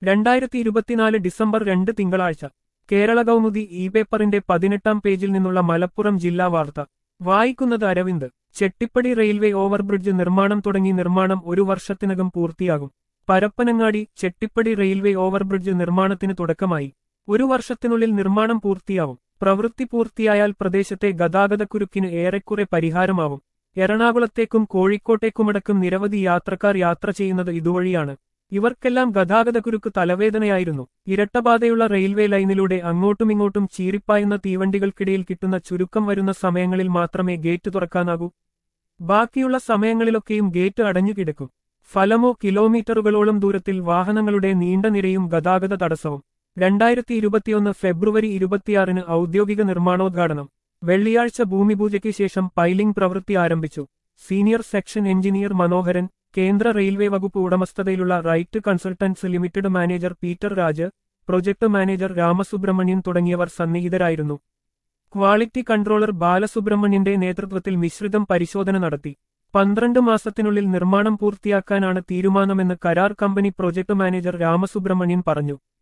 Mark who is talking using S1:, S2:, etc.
S1: 2024 December 2 തിങ്കളാഴ്ച കേരള കൗമുദി പേപ്പറിന്റെ 18-ാം പേജിൽ നിന്നുള്ള മലപ്പുറം ജില്ലാ വാർത്ത വായിക്കുന്നത് അരവിന്ദ്. ചെട്ടിപ്പടി റെയിൽവേ ഓവർബ്രിഡ്ജ് നിർമ്മാണം തുടങ്ങി. നിർമ്മാണം 1 വർഷത്തിനകം പൂർത്തിയാകും. പരപ്പനങ്ങാടി. ചെട്ടിപ്പടി റെയിൽവേ ഓവർബ്രിഡ്ജ് നിർമ്മാണത്തിന് തുടക്കമായി. 1 വർഷത്തിനുള്ളിൽ നിർമ്മാണം പൂർത്തിയാവും. പ്രവൃത്തി പൂർത്തിയായാൽ പ്രദേശത്തെ ഗതാഗതക്കുരുക്കിന് ഏറെക്കുറെ പരിഹാരമാവും. എറണാകുളത്തേക്കും കോഴിക്കോട്ടേക്കുമടക്കം നിരവധി യാത്രക്കാർ യാത്ര ചെയ്യുന്നത് ഇതുവഴിയാണ്. ഇവർക്കെല്ലാം ഗതാഗതക്കുരുക്ക് തലവേദനയായിരുന്നു. ഇരട്ടപാതയുള്ള റെയിൽവേ ലൈനിലൂടെ അങ്ങോട്ടുമിങ്ങോട്ടും ചീറിപ്പായുന്ന തീവണ്ടികൾക്കിടയിൽ കിട്ടുന്ന ചുരുക്കം വരുന്ന സമയങ്ങളിൽ മാത്രമേ ഗേറ്റ് തുറക്കാനാകൂ. ബാക്കിയുള്ള സമയങ്ങളിലൊക്കെയും ഗേറ്റ് അടഞ്ഞുകിടക്കും. ഫലമോ കിലോമീറ്ററുകളോളം ദൂരത്തിൽ വാഹനങ്ങളുടെ നീണ്ട നിരയും ഗതാഗത തടസ്സവും. 2021 ഫെബ്രുവരി 26 ഔദ്യോഗിക നിർമ്മാണോദ്ഘാടനം. വെള്ളിയാഴ്ച ഭൂമിപൂജയ്ക്ക് ശേഷം പൈലിംഗ് പ്രവൃത്തി ആരംഭിച്ചു. സീനിയർ സെക്ഷൻ എഞ്ചിനീയർ മനോഹരൻ, കേന്ദ്ര റെയിൽവേ വകുപ്പ് ഉടമസ്ഥതയിലുള്ള RITES consultants limited manager Peter Raj, project manager Ramasubramanian തുടങ്ങിയവർ സന്നിഹിതരായിരുന്നു. ക്വാളിറ്റി കൺട്രോളർ ബാലസുബ്രഹ്മണ്യന്റെ നേതൃത്വത്തിൽ മിശ്രിതം പരിശോധന നടത്തി. 12 മാസത്തിനുള്ളിൽ നിർമ്മാണം പൂർത്തിയാക്കാനാണ് തീരുമാനമെന്ന് കരാർ കമ്പനി പ്രൊജക്ട് മാനേജർ രാമസുബ്രഹ്മണ്യൻ പറഞ്ഞു.